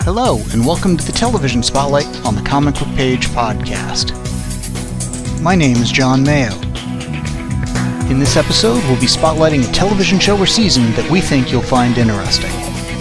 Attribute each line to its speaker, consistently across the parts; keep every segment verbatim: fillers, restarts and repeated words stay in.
Speaker 1: Hello, and welcome to the Television Spotlight on the Comic Book Page podcast. My name is John Mayo. In this episode, we'll be spotlighting a television show or season that we think you'll find interesting.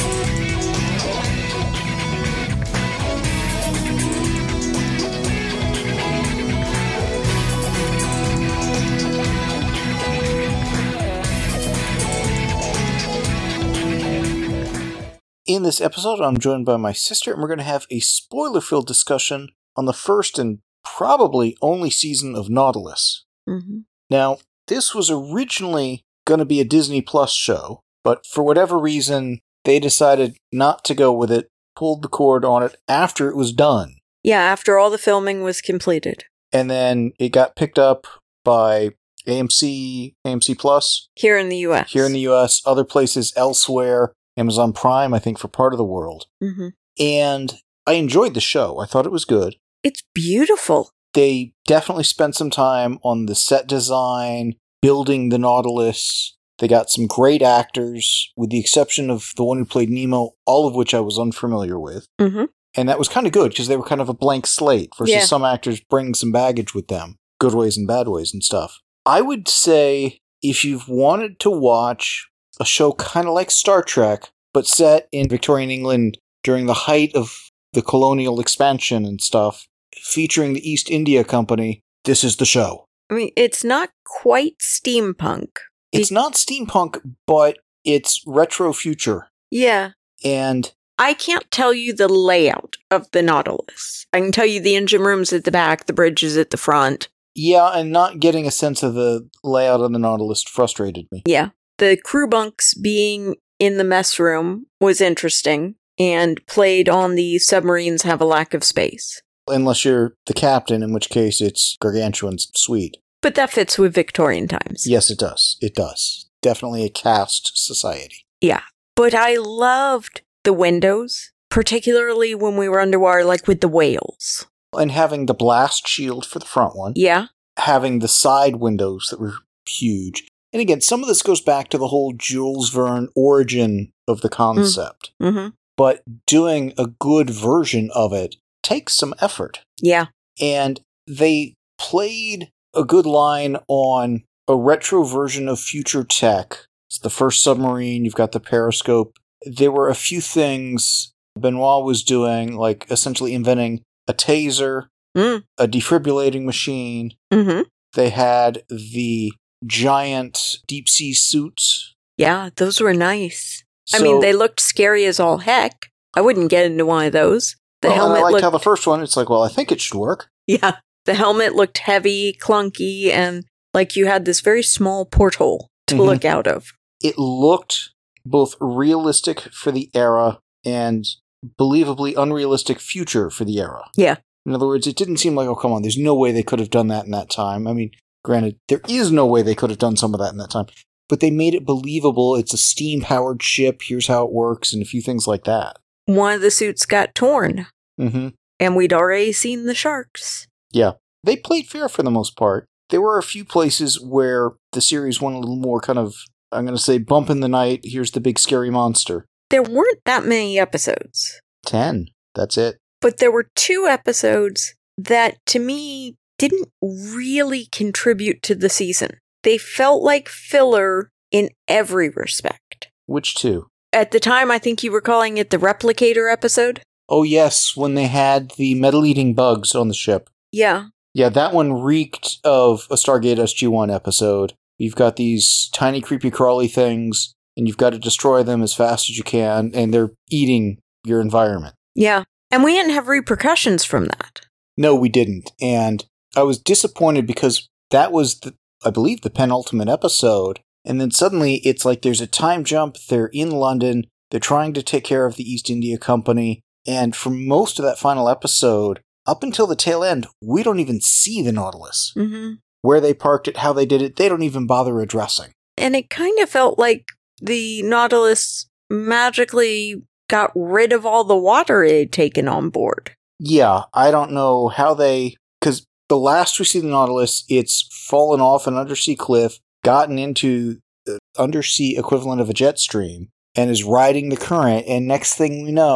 Speaker 2: In this episode, I'm joined by my sister, and we're going to have a spoiler-filled discussion on the first and probably only season of Nautilus.
Speaker 3: Mm-hmm.
Speaker 2: Now, this was originally going to be a Disney Plus show, but for whatever reason, they decided not to go with it, pulled the cord on it after it was done.
Speaker 3: Yeah, after all the filming was completed.
Speaker 2: And then it got picked up by A M C, A M C Plus.
Speaker 3: Here in the U S.
Speaker 2: Here in the U S, other places elsewhere. Amazon Prime, I think, for part of the world.
Speaker 3: Mm-hmm.
Speaker 2: And I enjoyed the show. I thought it was good.
Speaker 3: It's beautiful.
Speaker 2: They definitely spent some time on the set design, building the Nautilus. They got some great actors, with the exception of the one who played Nemo, all of which I was unfamiliar with.
Speaker 3: Mm-hmm.
Speaker 2: And that was kind of good, because they were kind of a blank slate, versus
Speaker 3: Yeah.
Speaker 2: some actors bring some baggage with them, good ways and bad ways and stuff. I would say, if you've wanted to watch a show kind of like Star Trek, but set in Victorian England during the height of the colonial expansion and stuff, featuring the East India Company, this is the show.
Speaker 3: I mean, it's not quite steampunk.
Speaker 2: It's not steampunk, but it's retro future.
Speaker 3: Yeah.
Speaker 2: And
Speaker 3: I can't tell you the layout of the Nautilus. I can tell you the engine room's at the back, the bridge is at the front.
Speaker 2: yeah, and not getting a sense of the layout of the Nautilus frustrated me.
Speaker 3: Yeah. The crew bunks being in the mess room was interesting, and played on the submarines have a lack of space.
Speaker 2: Unless you're the captain, in which case it's gargantuan sweet.
Speaker 3: But that fits with Victorian times.
Speaker 2: Yes, it does. It does. Definitely a caste society.
Speaker 3: Yeah. But I loved the windows, particularly when we were underwater, like with the whales.
Speaker 2: And having the blast shield for the front one.
Speaker 3: Yeah.
Speaker 2: Having the side windows that were huge. And again, some of this goes back to the whole Jules Verne origin of the concept.
Speaker 3: Mm-hmm.
Speaker 2: But doing a good version of it takes some effort.
Speaker 3: Yeah.
Speaker 2: And they played a good line on a retro version of future tech. It's the first submarine, you've got the periscope. There were a few things Benoit was doing, like essentially inventing a taser,
Speaker 3: Mm.
Speaker 2: a defibrillating machine.
Speaker 3: Mm-hmm.
Speaker 2: They had the giant deep-sea suits.
Speaker 3: Yeah, those were nice. I
Speaker 2: So-
Speaker 3: mean, they looked scary as all heck. I wouldn't get into one of those. The
Speaker 2: well,
Speaker 3: helmet
Speaker 2: I liked
Speaker 3: looked...
Speaker 2: how the first one, it's like, well, I think it should work.
Speaker 3: Yeah, the helmet looked heavy, clunky, and like you had this very small porthole to
Speaker 2: Mhm.
Speaker 3: look out of.
Speaker 2: It looked both realistic for the era and believably unrealistic future for the era.
Speaker 3: Yeah.
Speaker 2: In other words, it didn't seem like, oh, come on, there's no way they could have done that in that time. I mean, granted, there is no way they could have done some of that in that time. But they made it believable. It's a steam-powered ship. Here's how it works, and a few things like that.
Speaker 3: One of the suits got torn,
Speaker 2: Mm-hmm.
Speaker 3: and we'd already seen the sharks.
Speaker 2: Yeah. They played fair for the most part. There were a few places where the series went a little more kind of, I'm going to say, bump in the night, here's the big scary monster.
Speaker 3: There weren't that many episodes,
Speaker 2: Ten. That's it.
Speaker 3: but there were two episodes that, to me, didn't really contribute to the season. They felt like filler in every respect.
Speaker 2: Which two?
Speaker 3: At the time, I think you were calling it the Replicator episode.
Speaker 2: Oh, yes, when they had the metal-eating bugs on the ship.
Speaker 3: Yeah.
Speaker 2: Yeah, that one reeked of a Stargate S G one episode. You've got these tiny, creepy, crawly things, and you've got to destroy them as fast as you can, and they're eating your environment.
Speaker 3: Yeah. And we didn't have repercussions from that.
Speaker 2: No, we didn't. And I was disappointed because that was, the, I believe, the penultimate episode. And then suddenly it's like there's a time jump. They're in London. They're trying to take care of the East India Company. And for most of that final episode, up until the tail end, we don't even see the Nautilus.
Speaker 3: Mm-hmm.
Speaker 2: Where they parked it, how they did it, they don't even bother addressing.
Speaker 3: And it kind of felt like the Nautilus magically got rid of all the water it had taken on board.
Speaker 2: Yeah, I don't know how they... Because the last we see the Nautilus, it's fallen off an undersea cliff, gotten into the undersea equivalent of a jet stream, and is riding the current, and next thing we know,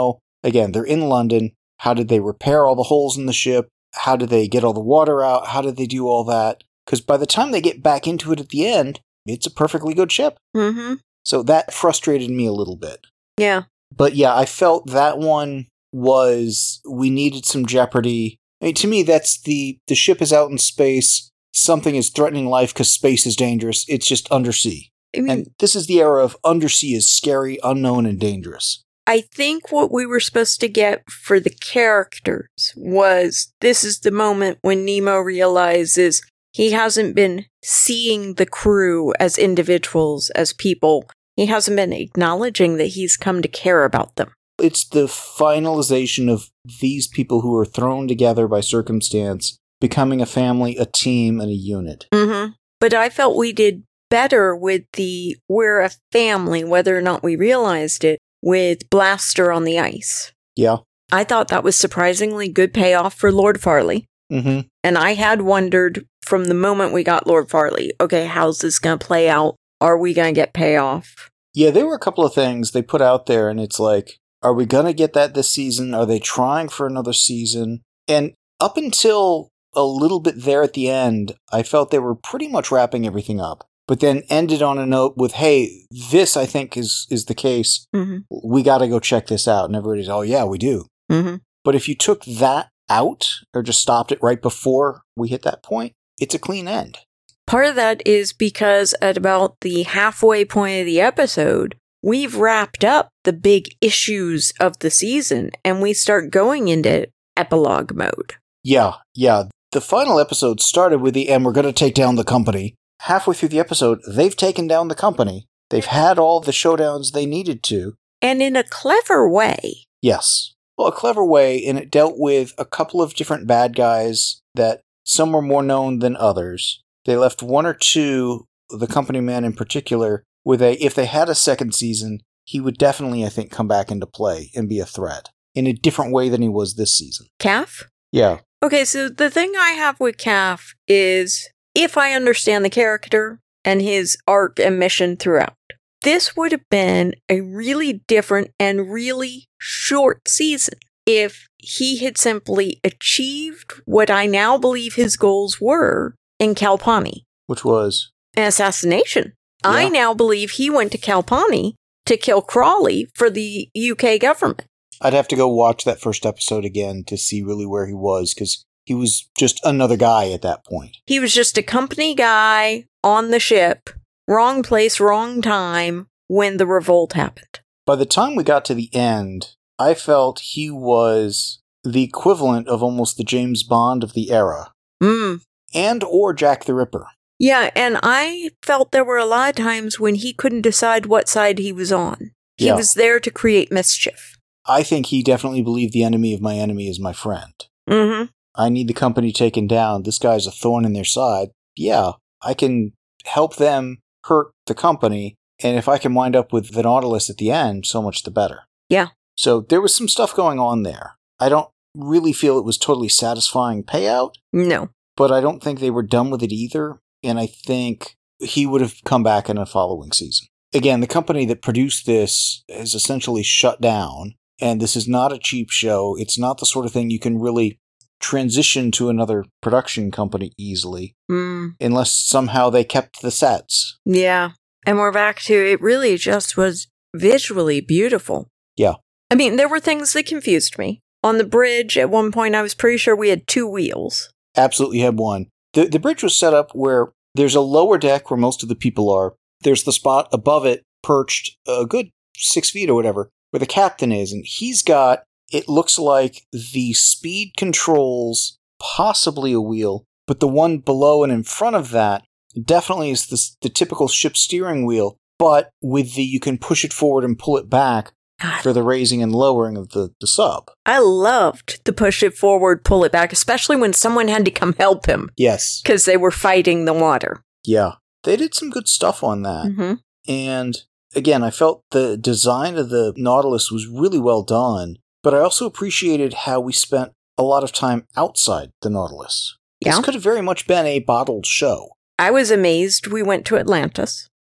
Speaker 2: again, they're in London. How did they repair all the holes in the ship? How did they get all the water out? How did they do all that? Because by the time they get back into it at the end, it's a perfectly good ship.
Speaker 3: Mm-hmm.
Speaker 2: So that frustrated me a little bit.
Speaker 3: Yeah.
Speaker 2: But yeah, I felt that one was, we needed some jeopardy. I mean, to me, that's the, the ship is out in space. Something is threatening life because space is dangerous. It's just undersea.
Speaker 3: I mean,
Speaker 2: and this is the era of undersea is scary, unknown, and dangerous.
Speaker 3: I think what we were supposed to get for the characters was this is the moment when Nemo realizes he hasn't been seeing the crew as individuals, as people. He hasn't been acknowledging that he's come to care about them.
Speaker 2: It's the finalization of these people who are thrown together by circumstance, becoming a family, a team, and a unit.
Speaker 3: Mm-hmm. But I felt we did better with the we're a family, whether or not we realized it, with Blaster on the ice.
Speaker 2: Yeah.
Speaker 3: I thought that was surprisingly good payoff for Lord Farley.
Speaker 2: Mm-hmm.
Speaker 3: And I had wondered from the moment we got Lord Farley, okay, how's this going to play out? Are we going to get payoff?
Speaker 2: Yeah, there were a couple of things they put out there, and it's like, are we going to get that this season? Are they trying for another season? And up until a little bit there at the end, I felt they were pretty much wrapping everything up. But then ended on a note with, hey, this, I think, is is the case.
Speaker 3: Mm-hmm.
Speaker 2: We got to go check this out. And everybody's, oh, yeah, we do.
Speaker 3: Mm-hmm.
Speaker 2: But if you took that out or just stopped it right before we hit that point, it's a clean end.
Speaker 3: Part of that is because at about the halfway point of the episode, we've wrapped up the big issues of the season and we start going into epilogue mode.
Speaker 2: Yeah, yeah. The final episode started with the, and we're going to take down the company. Halfway through the episode, they've taken down the company. They've had all the showdowns they needed to.
Speaker 3: And in a clever way.
Speaker 2: Yes. Well, a clever way, and it dealt with a couple of different bad guys that some were more known than others. They left one or two, the company man in particular, with a, if they had a second season, he would definitely, I think, come back into play and be a threat in a different way than he was this season.
Speaker 3: Calf?
Speaker 2: Yeah.
Speaker 3: Okay, so the thing I have with Calf is, if I understand the character and his arc and mission throughout, this would have been a really different and really short season if he had simply achieved what I now believe his goals were in Kalpani.
Speaker 2: Which was?
Speaker 3: An assassination. Yeah. I now believe he went to Kalpani to kill Crawley for the U K government.
Speaker 2: I'd have to go watch that first episode again to see really where he was, because he was just another guy at that point.
Speaker 3: He was just a company guy on the ship, wrong place, wrong time, when the revolt happened.
Speaker 2: By the time we got to the end, I felt he was the equivalent of almost the James Bond of the era.
Speaker 3: Mm.
Speaker 2: And or Jack the Ripper.
Speaker 3: Yeah, and I felt there were a lot of times when he couldn't decide what side he was on. He
Speaker 2: yeah.
Speaker 3: was there to create mischief.
Speaker 2: I think he definitely believed the enemy of my enemy is my friend.
Speaker 3: Mm-hmm.
Speaker 2: I need the company taken down. This guy's a thorn in their side. Yeah, I can help them hurt the company, and if I can wind up with the Nautilus at the end, so much the better.
Speaker 3: Yeah.
Speaker 2: So there was some stuff going on there. I don't really feel it was totally satisfying payout.
Speaker 3: No.
Speaker 2: But I don't think they were done with it either, and I think he would have come back in a following season. Again, the company that produced this is essentially shut down, and this is not a cheap show. It's not the sort of thing you can really transition to another production company easily,
Speaker 3: mm.
Speaker 2: unless somehow they kept the sets.
Speaker 3: Yeah. And we're back to, it really just was visually beautiful.
Speaker 2: Yeah.
Speaker 3: I mean, there were things that confused me. On the bridge, at one point, I was pretty sure we had two wheels.
Speaker 2: Absolutely had one. The, the bridge was set up where there's a lower deck where most of the people are. There's the spot above it, perched a good six feet or whatever, where the captain is. And he's got, it looks like the speed controls, possibly a wheel, but the one below and in front of that definitely is the, the typical ship steering wheel, but with the, you can push it forward and pull it back for the raising and lowering of the, the sub.
Speaker 3: I loved the push it forward, pull it back, especially when someone had to come help him.
Speaker 2: Yes.
Speaker 3: Because they were fighting the water.
Speaker 2: Yeah. They did some good stuff on that.
Speaker 3: Mm-hmm.
Speaker 2: And again, I felt the design of the Nautilus was really well done, but I also appreciated how we spent a lot of time outside the Nautilus.
Speaker 3: Yeah.
Speaker 2: This could have very much been a bottled show.
Speaker 3: I was amazed we went to Atlantis.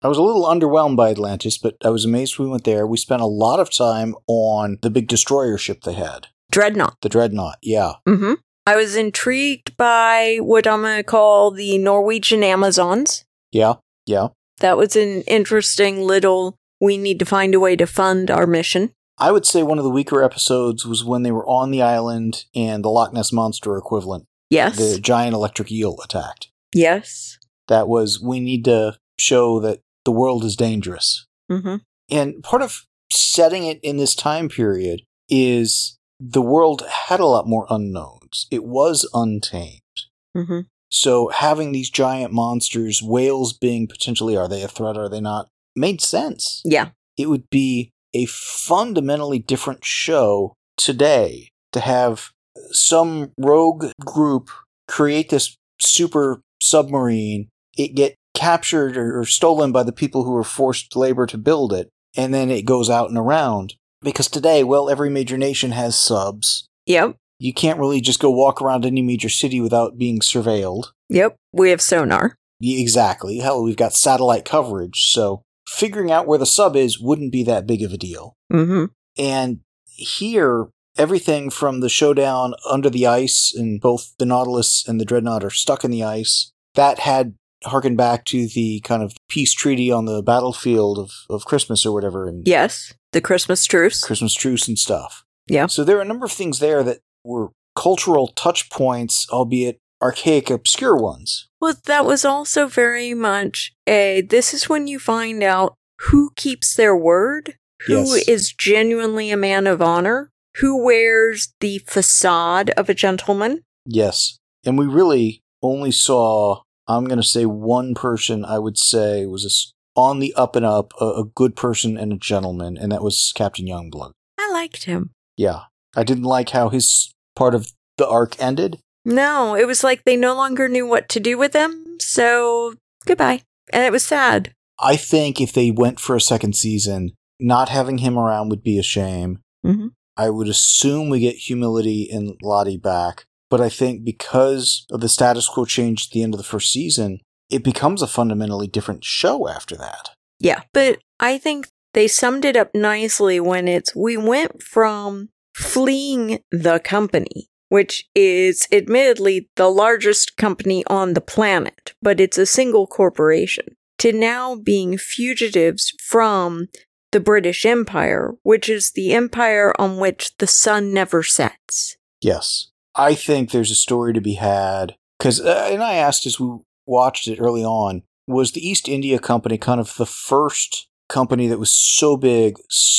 Speaker 2: I was a little underwhelmed by Atlantis, but I was amazed we went there. We spent a lot of time on the big destroyer ship they had.
Speaker 3: Dreadnought.
Speaker 2: The Dreadnought, yeah.
Speaker 3: Mm-hmm. I was intrigued by what I'm going to call the Norwegian Amazons.
Speaker 2: Yeah, yeah.
Speaker 3: That was an interesting little, we need to find a way to fund our mission.
Speaker 2: I would say one of the weaker episodes was when they were on the island and the Loch Ness Monster equivalent.
Speaker 3: Yes.
Speaker 2: The giant electric eel attacked.
Speaker 3: Yes.
Speaker 2: That was, we need to show that the world is dangerous.
Speaker 3: Mm-hmm.
Speaker 2: And part of setting it in this time period is the world had a lot more unknowns. It was untamed.
Speaker 3: Mm-hmm.
Speaker 2: So having these giant monsters, whales being potentially, are they a threat, are they not, made sense.
Speaker 3: Yeah.
Speaker 2: It would be a fundamentally different show today to have some rogue group create this super submarine, it get captured or stolen by the people who were forced labor to build it, and then it goes out and around. Because today, well, every major nation has subs.
Speaker 3: Yep.
Speaker 2: You can't really just go walk around any major city without being surveilled.
Speaker 3: Yep. We have sonar.
Speaker 2: Yeah, exactly. Hell, we've got satellite coverage, so figuring out where the sub is wouldn't be that big of a deal.
Speaker 3: Mm-hmm.
Speaker 2: And here, everything from the showdown under the ice, and both the Nautilus and the Dreadnought are stuck in the ice, that had harken back to the kind of peace treaty on the battlefield of, of Christmas or whatever. And
Speaker 3: yes, the Christmas truce.
Speaker 2: Christmas truce and stuff.
Speaker 3: Yeah.
Speaker 2: So there are a number of things there that were cultural touch points, albeit archaic, obscure ones.
Speaker 3: Well, that was also very much a, this is when you find out who keeps their word, who
Speaker 2: Yes.
Speaker 3: is genuinely a man of honor, who wears the facade of a gentleman.
Speaker 2: Yes. And we really only saw, I'm going to say one person I would say was a s on the up and up, a, a good person and a gentleman, and that was Captain Youngblood.
Speaker 3: I liked him.
Speaker 2: Yeah. I didn't like how his part of the arc ended.
Speaker 3: No, it was like they no longer knew what to do with him, so goodbye. And it was sad.
Speaker 2: I think if they went for a second season, not having him around would be a shame.
Speaker 3: Mm-hmm.
Speaker 2: I would assume we get Humility and Lottie back, but I think because of the status quo change at the end of the first season, it becomes a fundamentally different show after that.
Speaker 3: Yeah, but I think they summed it up nicely when it's, we went from fleeing the company, which is admittedly the largest company on the planet, but it's a single corporation, to now being fugitives from the British Empire, which is the empire on which the sun never sets.
Speaker 2: Yes. I think there's a story to be had, because, uh, and I asked as we watched it early on, was the East India Company kind of the first company that was so big,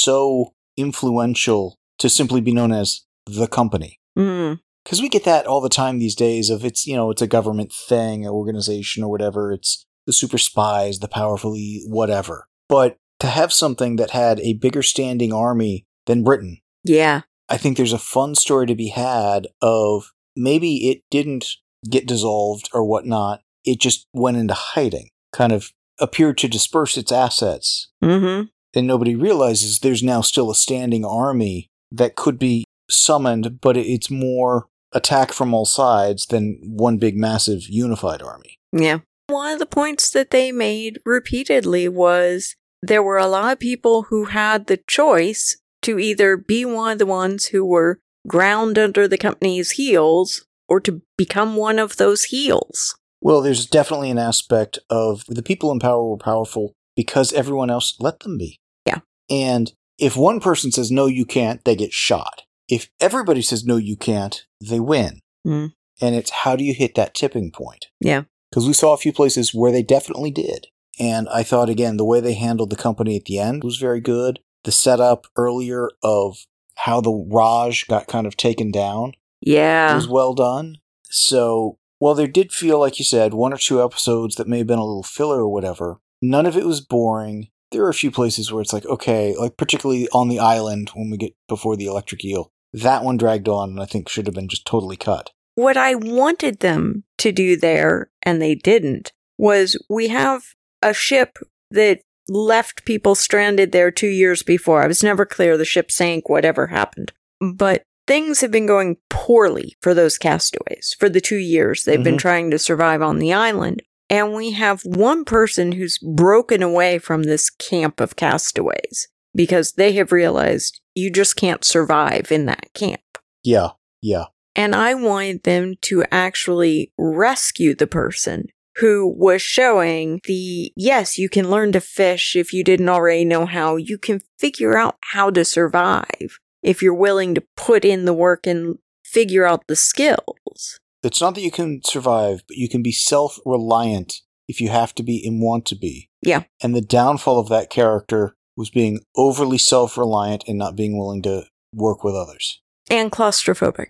Speaker 2: so influential to simply be known as the company?
Speaker 3: Mm.
Speaker 2: Because we get that all the time these days of it's, you know, it's a government thing, an organization or whatever. It's the super spies, the powerful, whatever. But to have something that had a bigger standing army than Britain,
Speaker 3: Yeah.
Speaker 2: I think there's a fun story to be had of maybe it didn't get dissolved or whatnot. It just went into hiding, kind of appeared to disperse its assets.
Speaker 3: Mm-hmm.
Speaker 2: And nobody realizes there's now still a standing army that could be summoned, but it's more attack from all sides than one big massive unified army.
Speaker 3: Yeah. One of the points that they made repeatedly was there were a lot of people who had the choice to either be one of the ones who were ground under the company's heels or to become one of those heels.
Speaker 2: Well, there's definitely an aspect of the people in power were powerful because everyone else let them be.
Speaker 3: Yeah.
Speaker 2: And if one person says, no, you can't, they get shot. If everybody says, no, you can't, they win.
Speaker 3: Mm.
Speaker 2: And it's how do you hit that tipping point?
Speaker 3: Yeah.
Speaker 2: Because we saw a few places where they definitely did. And I thought, again, the way they handled the company at the end was very good. The setup earlier of how the Raj got kind of taken down
Speaker 3: Yeah.
Speaker 2: was well done. So, while there did feel, like you said, one or two episodes that may have been a little filler or whatever, none of it was boring. There are a few places where it's like, okay, like particularly on the island when we get before the electric eel, that one dragged on and I think should have been just totally cut.
Speaker 3: What I wanted them to do there, and they didn't, was we have a ship that left people stranded there two years before. I was never clear the ship sank, whatever happened. But things have been going poorly for those castaways for the two years they've
Speaker 2: Mm-hmm.
Speaker 3: been trying to survive on the island. And we have one person who's broken away from this camp of castaways because they have realized you just can't survive in that camp.
Speaker 2: Yeah, yeah.
Speaker 3: And I wanted them to actually rescue the person who was showing the, yes, you can learn to fish if you didn't already know how. You can figure out how to survive if you're willing to put in the work and figure out the skills.
Speaker 2: It's not that you can survive, but you can be self-reliant if you have to be and want to be.
Speaker 3: Yeah.
Speaker 2: And the downfall of that character was being overly self-reliant and not being willing to work with others.
Speaker 3: And claustrophobic.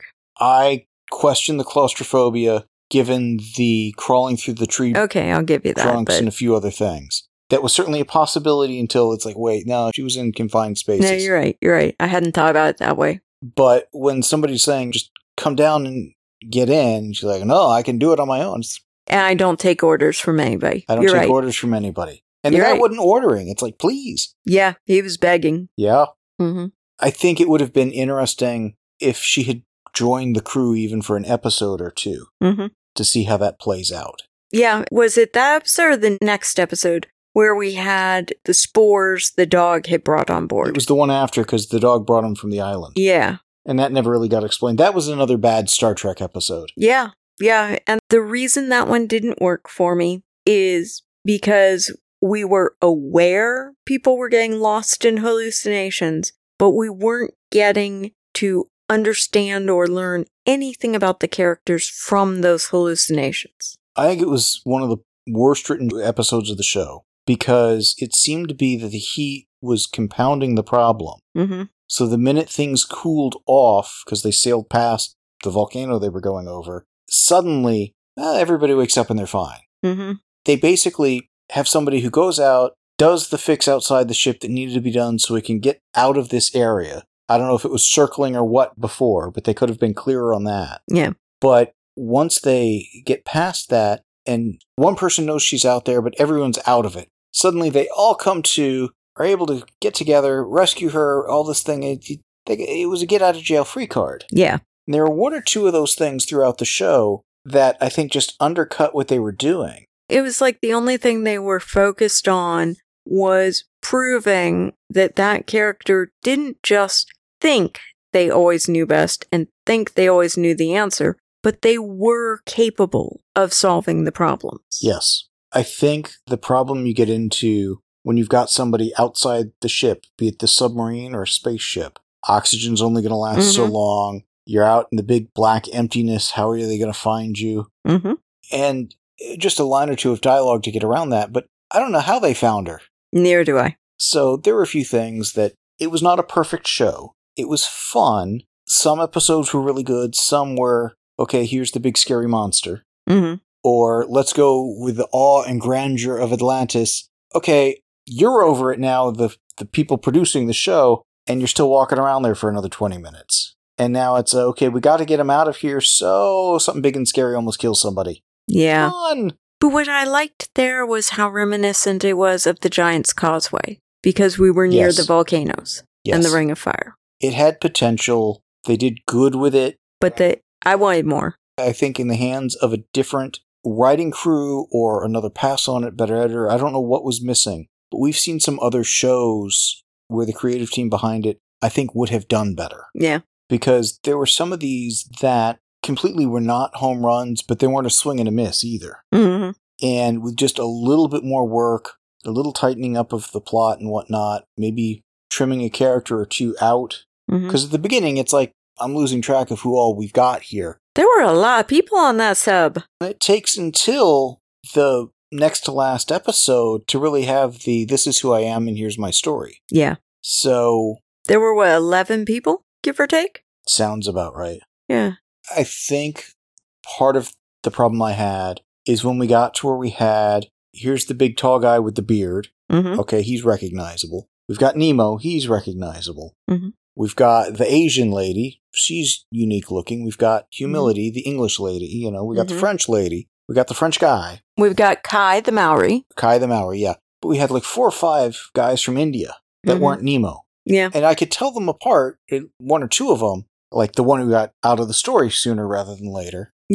Speaker 2: I question the claustrophobia given the crawling through the tree
Speaker 3: Okay, I'll give you that.
Speaker 2: trunks
Speaker 3: But
Speaker 2: and a few other things. That was certainly a possibility until it's like, wait, no, she was in confined spaces.
Speaker 3: no, you're right. You're right. I hadn't thought about it that way.
Speaker 2: But when somebody's saying, just come down and get in, she's like, no, I can do it on my own. It's,
Speaker 3: And I don't take orders from anybody.
Speaker 2: I don't
Speaker 3: you're
Speaker 2: take
Speaker 3: right.
Speaker 2: orders from anybody. And
Speaker 3: You're
Speaker 2: the guy
Speaker 3: right.
Speaker 2: wasn't ordering. It's like, please.
Speaker 3: Yeah, he was begging.
Speaker 2: Yeah.
Speaker 3: Mm-hmm.
Speaker 2: I think it would have been interesting if she had joined the crew even for an episode or two
Speaker 3: Mm-hmm.
Speaker 2: to see how that plays out.
Speaker 3: Yeah, was it that episode or the next episode where we had the spores the dog had brought on board?
Speaker 2: It was the one after because the dog brought him from the island.
Speaker 3: Yeah,
Speaker 2: And that never really got explained. That was another bad Star Trek episode.
Speaker 3: yeah, yeah. And the reason that one didn't work for me is because we were aware people were getting lost in hallucinations, but we weren't getting to understand or learn anything about the characters from those hallucinations.
Speaker 2: I think it was one of the worst written episodes of the show because it seemed to be that the heat was compounding the problem.
Speaker 3: Mm-hmm.
Speaker 2: So the minute things cooled off, because they sailed past the volcano they were going over, suddenly eh, everybody wakes up and they're fine.
Speaker 3: Mm-hmm.
Speaker 2: They basically have somebody who goes out, does the fix outside the ship that needed to be done so we can get out of this area. I don't know if it was circling or what before, but they could have been clearer on that.
Speaker 3: Yeah.
Speaker 2: But once they get past that, and one person knows she's out there, but everyone's out of it, suddenly they all come to, are able to get together, rescue her, all this thing. It, it was a get-out-of-jail-free card.
Speaker 3: Yeah.
Speaker 2: And there were one or two of those things throughout the show that I think just undercut what they were doing.
Speaker 3: It was like the only thing they were focused on was proving that that character didn't just think they always knew best and think they always knew the answer, but they were capable of solving the problems.
Speaker 2: Yes. I think the problem you get into when you've got somebody outside the ship, be it the submarine or a spaceship, oxygen's only going to last mm-hmm. so long. You're out in the big black emptiness. How are they going to find you?
Speaker 3: Mm-hmm.
Speaker 2: And just a line or two of dialogue to get around that, but I don't know how they found her.
Speaker 3: Neither do I.
Speaker 2: So there were a few things that it was not a perfect show. It was fun. Some episodes were really good. Some were, okay, here's the big scary monster.
Speaker 3: Mm-hmm.
Speaker 2: Or let's go with the awe and grandeur of Atlantis. Okay, you're over it now, the the people producing the show, and you're still walking around there for another twenty minutes. And now it's, uh, okay, we got to get them out of here, so something big and scary almost kills somebody.
Speaker 3: Yeah.
Speaker 2: Fun.
Speaker 3: But what I liked there was how reminiscent it was of the Giant's Causeway, because we were near
Speaker 2: Yes.
Speaker 3: the volcanoes
Speaker 2: Yes.
Speaker 3: and the Ring of Fire.
Speaker 2: It had potential. They did good with it.
Speaker 3: But the, I wanted more.
Speaker 2: I think in the hands of a different writing crew or another pass on it, better editor, I don't know what was missing. But we've seen some other shows where the creative team behind it, I think, would have done better.
Speaker 3: Yeah.
Speaker 2: Because there were some of these that completely were not home runs, but they weren't a swing and a miss either.
Speaker 3: Mm-hmm.
Speaker 2: And with just a little bit more work, a little tightening up of the plot and whatnot, maybe trimming a character or two out.
Speaker 3: Mm-hmm.
Speaker 2: Because at the beginning, it's like, I'm losing track of who all we've got here.
Speaker 3: There were a lot of people on that sub.
Speaker 2: It takes until the next to last episode to really have the, this is who I am and here's my story.
Speaker 3: Yeah.
Speaker 2: So.
Speaker 3: There were, what, eleven people, give or take?
Speaker 2: Sounds about right.
Speaker 3: Yeah.
Speaker 2: I think part of the problem I had is when we got to where we had, here's the big tall guy with the beard.
Speaker 3: Mm-hmm.
Speaker 2: Okay, he's recognizable. We've got Nemo, he's recognizable.
Speaker 3: Mm-hmm.
Speaker 2: We've got the Asian lady, she's unique looking. We've got Humility, mm-hmm. the English lady, you know, we got mm-hmm. the French lady. We got the French guy.
Speaker 3: We've got Kai the Maori.
Speaker 2: Kai the Maori, yeah. But we had like four or five guys from India that
Speaker 3: mm-hmm.
Speaker 2: weren't Nemo.
Speaker 3: Yeah.
Speaker 2: And I could tell them apart, one or two of them, like the one who got out of the story sooner rather than later.
Speaker 3: Yeah.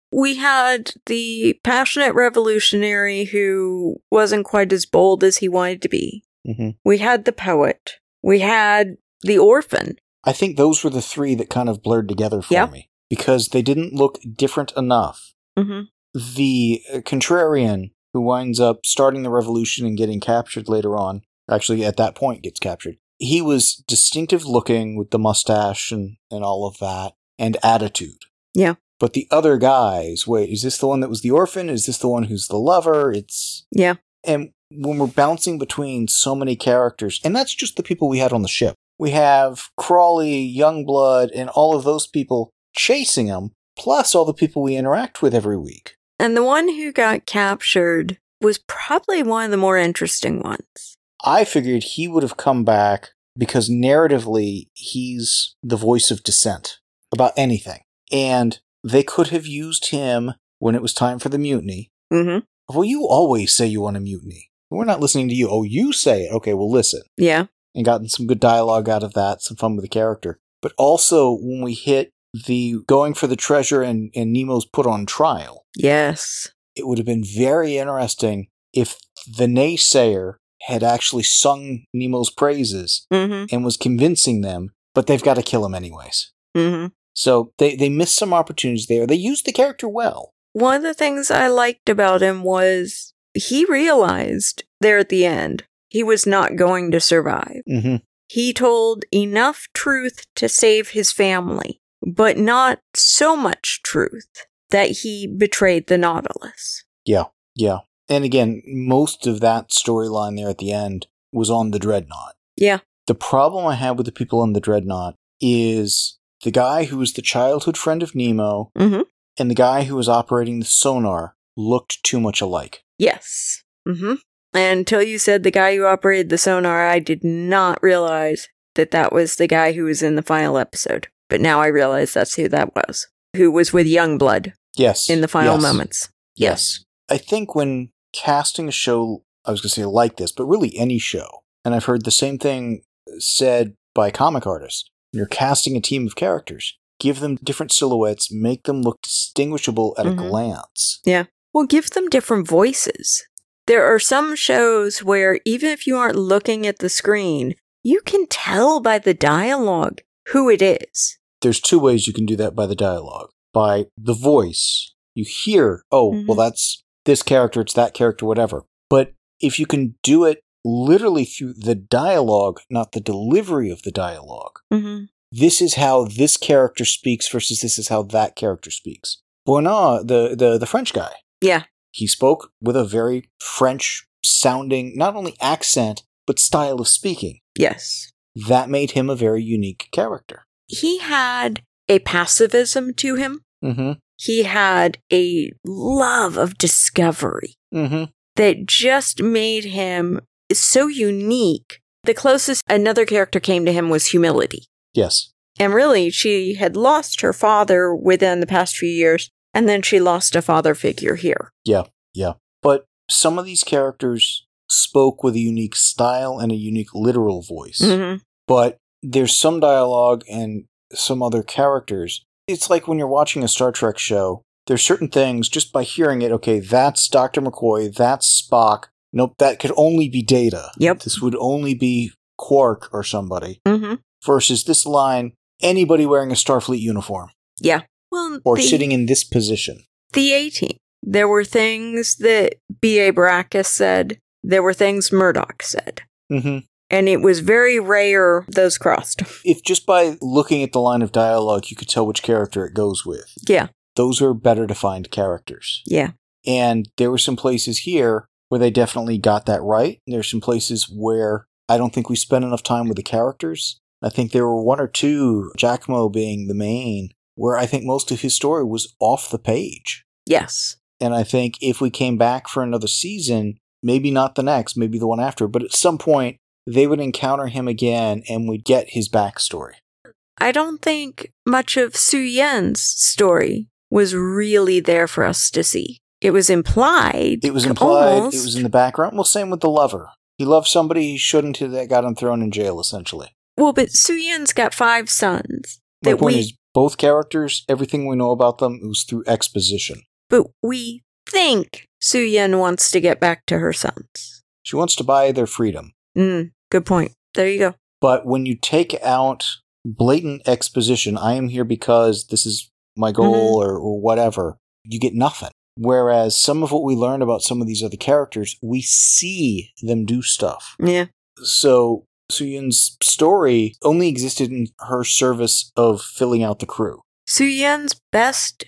Speaker 3: We had the passionate revolutionary who wasn't quite as bold as he wanted to be.
Speaker 2: Mm-hmm.
Speaker 3: We had the poet. We had the orphan.
Speaker 2: I think those were the three that kind of blurred together for
Speaker 3: Yep.
Speaker 2: me. Because they didn't look different enough.
Speaker 3: Mm-hmm.
Speaker 2: The uh, contrarian who winds up starting the revolution and getting captured later on, actually at that point gets captured, he was distinctive looking with the mustache and, and all of that, and attitude.
Speaker 3: Yeah.
Speaker 2: But the other guys, wait, is this the one that was the orphan? Is this the one who's the lover? It's...
Speaker 3: Yeah.
Speaker 2: And when we're bouncing between so many characters, and that's just the people we had on the ship. We have Crawley, Youngblood, and all of those people chasing him, plus all the people we interact with every week.
Speaker 3: And the one who got captured was probably one of the more interesting ones.
Speaker 2: I figured he would have come back because narratively, he's the voice of dissent about anything. And they could have used him when it was time for the mutiny.
Speaker 3: Mm-hmm.
Speaker 2: Well, you always say you want a mutiny. We're not listening to you. Oh, you say it. Okay, we'll listen.
Speaker 3: Yeah.
Speaker 2: And gotten some good dialogue out of that, some fun with the character. But also, when we hit the going for the treasure and, and Nemo's put on trial,
Speaker 3: Yes.
Speaker 2: it would have been very interesting if the naysayer had actually sung Nemo's praises
Speaker 3: Mm-hmm.
Speaker 2: and was convincing them, but they've got to kill him anyways.
Speaker 3: Mm-hmm.
Speaker 2: So they, they missed some opportunities there. They used the character well.
Speaker 3: One of the things I liked about him was he realized there at the end he was not going to survive.
Speaker 2: Mm-hmm.
Speaker 3: He told enough truth to save his family, but not so much truth that he betrayed the Nautilus.
Speaker 2: Yeah, yeah. And again, most of that storyline there at the end was on the Dreadnought.
Speaker 3: Yeah.
Speaker 2: The problem I have with the people on the Dreadnought is the guy who was the childhood friend of Nemo
Speaker 3: Mm-hmm.
Speaker 2: and the guy who was operating the sonar looked too much alike.
Speaker 3: Yes. Mm-hmm. And until you said the guy who operated the sonar, I did not realize that that was the guy who was in the final episode. But now I realize that's who that was. Who was with Youngblood
Speaker 2: Yes.
Speaker 3: in the final
Speaker 2: yes.
Speaker 3: moments.
Speaker 2: Yes. I think when casting a show, I was going to say like this, but really any show, and I've heard the same thing said by comic artists, when you're casting a team of characters, give them different silhouettes, make them look distinguishable at
Speaker 3: Mhm.
Speaker 2: a glance.
Speaker 3: Yeah. Well, give them different voices. There are some shows where even if you aren't looking at the screen, you can tell by the dialogue who it is.
Speaker 2: There's two ways you can do that by the dialogue. By the voice, you hear, oh,
Speaker 3: Mhm.
Speaker 2: well, that's this character, it's that character, whatever. But if you can do it literally through the dialogue, not the delivery of the dialogue,
Speaker 3: Mm-hmm.
Speaker 2: this is how this character speaks versus this is how that character speaks. Bernard, the, the, the French guy,
Speaker 3: Yeah.
Speaker 2: he spoke with a very French-sounding, not only accent, but style of speaking.
Speaker 3: Yes.
Speaker 2: That made him a very unique character.
Speaker 3: He had a pacifism to him.
Speaker 2: Mm-hmm.
Speaker 3: He had a love of discovery
Speaker 2: Mm-hmm.
Speaker 3: that just made him so unique. The closest another character came to him was humility.
Speaker 2: Yes.
Speaker 3: And really, she had lost her father within the past few years, and then she lost a father figure here.
Speaker 2: Yeah, yeah. But some of these characters spoke with a unique style and a unique literal voice.
Speaker 3: Mm-hmm.
Speaker 2: But there's some dialogue and some other characters. It's like when you're watching a Star Trek show, there's certain things, just by hearing it, okay, that's Doctor McCoy, that's Spock. Nope, that could only be Data.
Speaker 3: Yep.
Speaker 2: This would only be Quark or somebody.
Speaker 3: Mm-hmm.
Speaker 2: Versus this line, anybody wearing a Starfleet uniform.
Speaker 3: Yeah. Well,
Speaker 2: Or
Speaker 3: the,
Speaker 2: sitting in this position.
Speaker 3: the A-Team. There were things that B A. Baracus said. There were things Murdoch said.
Speaker 2: Mm-hmm.
Speaker 3: And it was very rare those crossed.
Speaker 2: If just by looking at the line of dialogue, you could tell which character it goes with.
Speaker 3: Yeah.
Speaker 2: Those are better defined characters.
Speaker 3: Yeah.
Speaker 2: And there were some places here where they definitely got that right. There's some places where I don't think we spent enough time with the characters. I think there were one or two, Giacomo being the main, where I think most of his story was off the page.
Speaker 3: Yes.
Speaker 2: And I think if we came back for another season, maybe not the next, maybe the one after, but at some point, they would encounter him again and we'd get his backstory.
Speaker 3: I don't think much of Su Yen's story was really there for us to see. It was implied.
Speaker 2: It was implied,
Speaker 3: almost.
Speaker 2: it was in the background. Well, same with the lover. He loved somebody he shouldn't have, that got him thrown in jail, essentially.
Speaker 3: Well, but Su Yen's got five sons.
Speaker 2: My
Speaker 3: That
Speaker 2: point
Speaker 3: we,
Speaker 2: is, Both characters, everything we know about them, it was through exposition.
Speaker 3: But we think Su-Yen wants to get back to her sons.
Speaker 2: She wants to buy their freedom.
Speaker 3: Mm, good point. There you go.
Speaker 2: But when you take out blatant exposition, I am here because this is my goal mm-hmm. or, or whatever, you get nothing. Whereas some of what we learn about some of these other characters, we see them do stuff.
Speaker 3: Yeah.
Speaker 2: So Su-Yen's story only existed in her service of filling out the crew.
Speaker 3: Su-Yen's best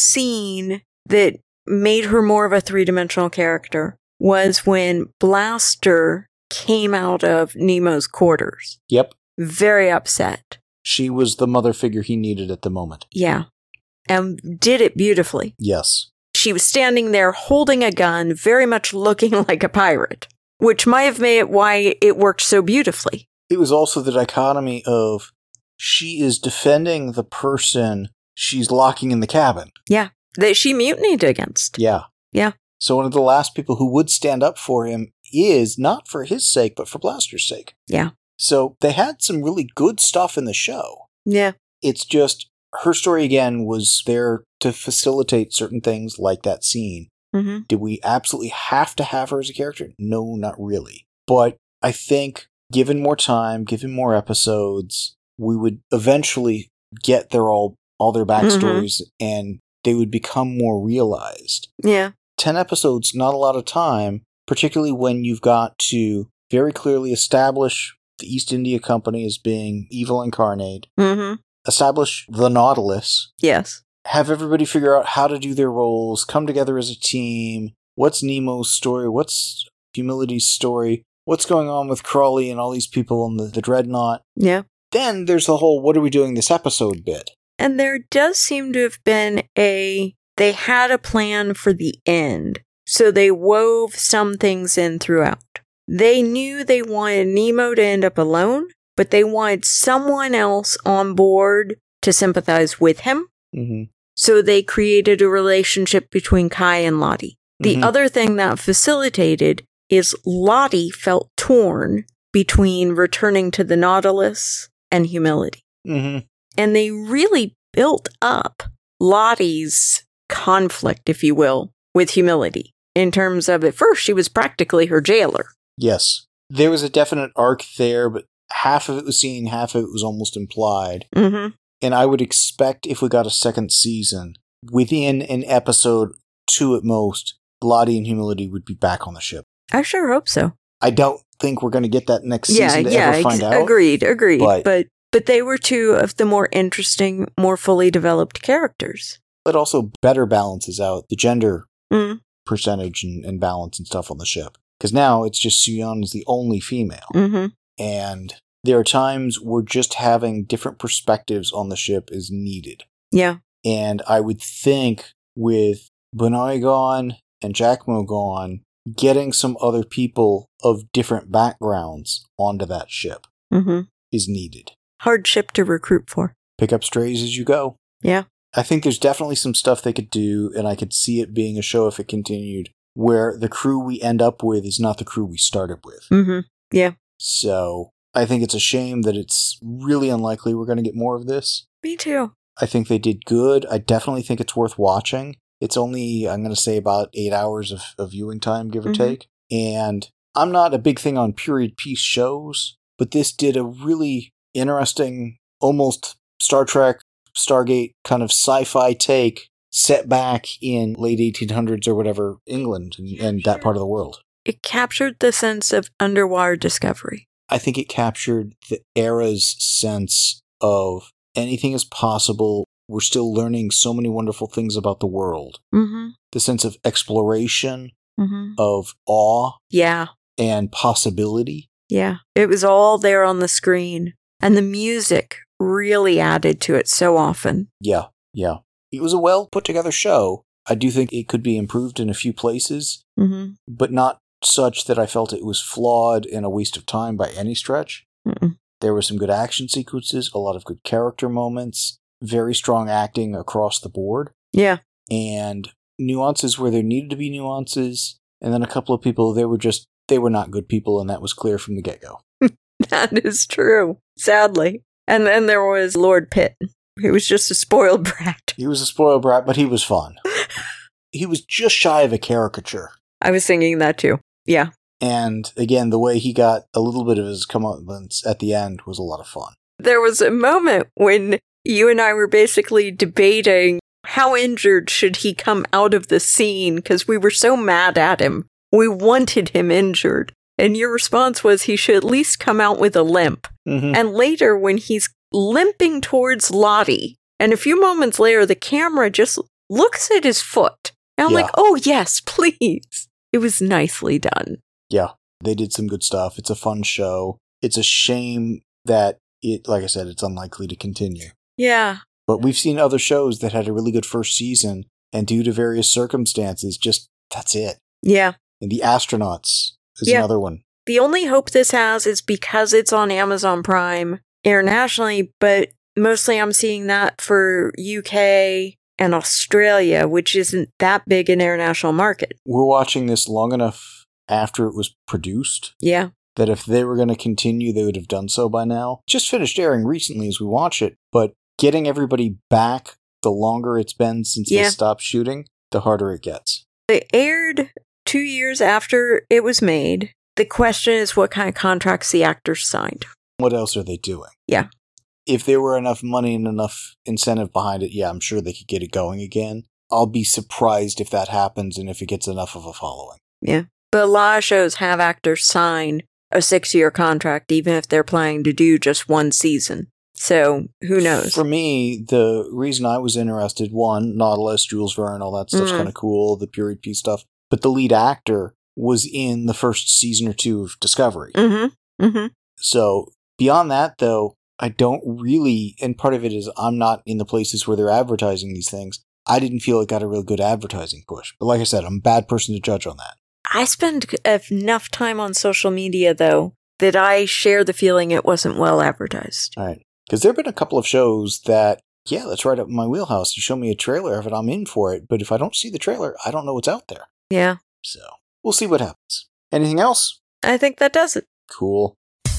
Speaker 3: scene that made her more of a three-dimensional character was when Blaster came out of Nemo's quarters.
Speaker 2: Yep.
Speaker 3: Very upset.
Speaker 2: She was the mother figure he needed at the moment.
Speaker 3: Yeah. And did it beautifully.
Speaker 2: Yes.
Speaker 3: She was standing there holding a gun, very much looking like a pirate, which might have made it why it worked so beautifully.
Speaker 2: It was also the dichotomy of she is defending the person she's locking in the cabin.
Speaker 3: Yeah. That she mutinied against.
Speaker 2: Yeah.
Speaker 3: Yeah.
Speaker 2: So one of the last people who would stand up for him is not for his sake, but for Blaster's sake.
Speaker 3: Yeah.
Speaker 2: So they had some really good stuff in the show.
Speaker 3: Yeah.
Speaker 2: It's just her story, again, was there to facilitate certain things like that scene.
Speaker 3: Mm-hmm.
Speaker 2: Did we absolutely have to have her as a character? No, not really. But I think given more time, given more episodes, we would eventually get their all, all their backstories mm-hmm. and they would become more realized.
Speaker 3: Yeah.
Speaker 2: Ten episodes, not a lot of time, particularly when you've got to very clearly establish the East India Company as being evil incarnate,
Speaker 3: mm-hmm.
Speaker 2: establish the Nautilus.
Speaker 3: Yes.
Speaker 2: Have everybody figure out how to do their roles, come together as a team. What's Nemo's story? What's Humility's story? What's going on with Crawley and all these people in the, the Dreadnought?
Speaker 3: Yeah.
Speaker 2: Then there's the whole what are we doing this episode bit.
Speaker 3: And there does seem to have been a... They had a plan for the end, so they wove some things in throughout. They knew they wanted Nemo to end up alone, but they wanted someone else on board to sympathize with him.
Speaker 2: Mm-hmm.
Speaker 3: So they created a relationship between Kai and Lottie. The
Speaker 2: mm-hmm.
Speaker 3: other thing that facilitated is Lottie felt torn between returning to the Nautilus and Humility.
Speaker 2: Mm-hmm.
Speaker 3: And they really built up Lottie's conflict, if you will, with Humility. In terms of, at first, she was practically her jailer.
Speaker 2: Yes. There was a definite arc there, but half of it was seen, half of it was almost implied.
Speaker 3: Mm-hmm.
Speaker 2: And I would expect if we got a second season, within an episode, two at most, Lottie and Humility would be back on the ship.
Speaker 3: I sure hope so.
Speaker 2: I don't think we're going to get that next
Speaker 3: yeah,
Speaker 2: season to
Speaker 3: yeah,
Speaker 2: ever find
Speaker 3: ex-
Speaker 2: out.
Speaker 3: Agreed, agreed.
Speaker 2: But,
Speaker 3: but but they were two of the more interesting, more fully developed characters.
Speaker 2: It also better balances out the gender
Speaker 3: mm.
Speaker 2: percentage and, and balance and stuff on the ship. Because now it's just Su-Yeon is the only female.
Speaker 3: Mm-hmm.
Speaker 2: And there are times where just having different perspectives on the ship is needed.
Speaker 3: Yeah.
Speaker 2: And I would think with Benoit gone and Giacomo gone, getting some other people of different backgrounds onto that ship
Speaker 3: mm-hmm.
Speaker 2: is needed.
Speaker 3: Hard ship to recruit for.
Speaker 2: Pick up strays as you go.
Speaker 3: Yeah.
Speaker 2: I think there's definitely some stuff they could do, and I could see it being a show if it continued, where the crew we end up with is not the crew we started with.
Speaker 3: Mm-hmm. Yeah.
Speaker 2: So I think it's a shame that it's really unlikely we're going to get more of this.
Speaker 3: Me too.
Speaker 2: I think they did good. I definitely think it's worth watching. It's only, I'm going to say, about eight hours of, of viewing time, give or mm-hmm. take. And I'm not a big thing on period piece shows, but this did a really interesting, almost Star Trek, Stargate kind of sci-fi take set back in late eighteen hundreds or whatever, England and, and that part of the world.
Speaker 3: It captured the sense of underwater discovery.
Speaker 2: I think it captured the era's sense of anything is possible. We're still learning so many wonderful things about the world.
Speaker 3: Mm-hmm.
Speaker 2: The sense of exploration,
Speaker 3: mm-hmm.
Speaker 2: of awe,
Speaker 3: yeah,
Speaker 2: and possibility.
Speaker 3: Yeah, it was all there on the screen. And the music really added to it so often.
Speaker 2: Yeah, yeah. It was a well put together show. I do think it could be improved in a few places,
Speaker 3: mm-hmm.
Speaker 2: but not such that I felt it was flawed and a waste of time by any stretch.
Speaker 3: Mm-mm.
Speaker 2: There were some good action sequences, a lot of good character moments, very strong acting across the board.
Speaker 3: Yeah.
Speaker 2: And nuances where there needed to be nuances, and then a couple of people, they were just, they were not good people, and that was clear from the get-go.
Speaker 3: That is true, sadly. And then there was Lord Pitt. He was just a spoiled brat.
Speaker 2: He was a spoiled brat, but he was fun. He was just shy of a caricature.
Speaker 3: I was thinking that too. Yeah.
Speaker 2: And again, the way he got a little bit of his comeuppance at the end was a lot of fun.
Speaker 3: There was a moment when you and I were basically debating how injured should he come out of the scene because we were so mad at him. We wanted him injured. And your response was he should at least come out with a limp.
Speaker 2: Mm-hmm.
Speaker 3: And later, when he's limping towards Lottie, and a few moments later, the camera just looks at his foot. And I'm
Speaker 2: Yeah.
Speaker 3: like, oh, yes, please. It was nicely done.
Speaker 2: Yeah, they did some good stuff. It's a fun show. It's a shame that it, like I said, it's unlikely to continue.
Speaker 3: Yeah.
Speaker 2: But we've seen other shows that had a really good first season, and due to various circumstances, just that's it.
Speaker 3: Yeah.
Speaker 2: And The Astronauts is
Speaker 3: Yeah.
Speaker 2: another one.
Speaker 3: The only hope this has is because it's on Amazon Prime internationally, but mostly I'm seeing that for U K and Australia, which isn't that big an international market.
Speaker 2: We're watching this long enough after it was produced
Speaker 3: Yeah.
Speaker 2: that if they were going to continue, they would have done so by now. Just finished airing recently as we watch it, but getting everybody back, the longer it's been since
Speaker 3: Yeah.
Speaker 2: they stopped shooting, the harder it gets.
Speaker 3: It aired two years after it was made. The question is what kind of contracts the actors signed.
Speaker 2: What else are they doing?
Speaker 3: Yeah.
Speaker 2: If there were enough money and enough incentive behind it, yeah, I'm sure they could get it going again. I'll be surprised if that happens and if it gets enough of a following.
Speaker 3: Yeah. But a lot of shows have actors sign a six-year contract, even if they're planning to do just one season. So, who knows?
Speaker 2: For me, the reason I was interested, one, Nautilus, Jules Verne, all that stuff's
Speaker 3: Mhm.
Speaker 2: kind of cool, the period piece stuff. But the lead actor was in the first season or two of Discovery.
Speaker 3: Mm-hmm. Mm-hmm.
Speaker 2: So, beyond that, though, I don't really, and part of it is I'm not in the places where they're advertising these things. I didn't feel it got a real good advertising push. But like I said, I'm a bad person to judge on that.
Speaker 3: I spend enough time on social media, though, that I share the feeling it wasn't well advertised.
Speaker 2: All right. Because there have been a couple of shows that, yeah, that's right up my wheelhouse. You show me a trailer of it, I'm in for it. But if I don't see the trailer, I don't know what's out there.
Speaker 3: Yeah.
Speaker 2: So, we'll see what happens. Anything else?
Speaker 3: I think that does it.
Speaker 2: Cool.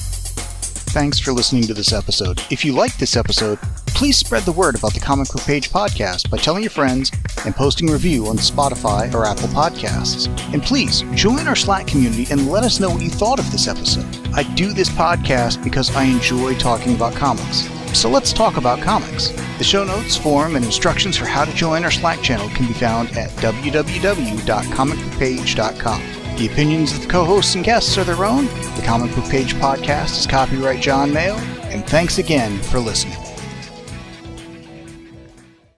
Speaker 1: Thanks for listening to this episode. If you liked this episode, please spread the word about the Comic Book Page podcast by telling your friends and posting a review on Spotify or Apple Podcasts. And please join our Slack community and let us know what you thought of this episode. I do this podcast because I enjoy talking about comics. So let's talk about comics. The show notes, forum, and instructions for how to join our Slack channel can be found at w w w dot comic book page dot com. The opinions of the co-hosts and guests are their own. The Comic Book Page podcast is copyright John Mayo, and thanks again for listening.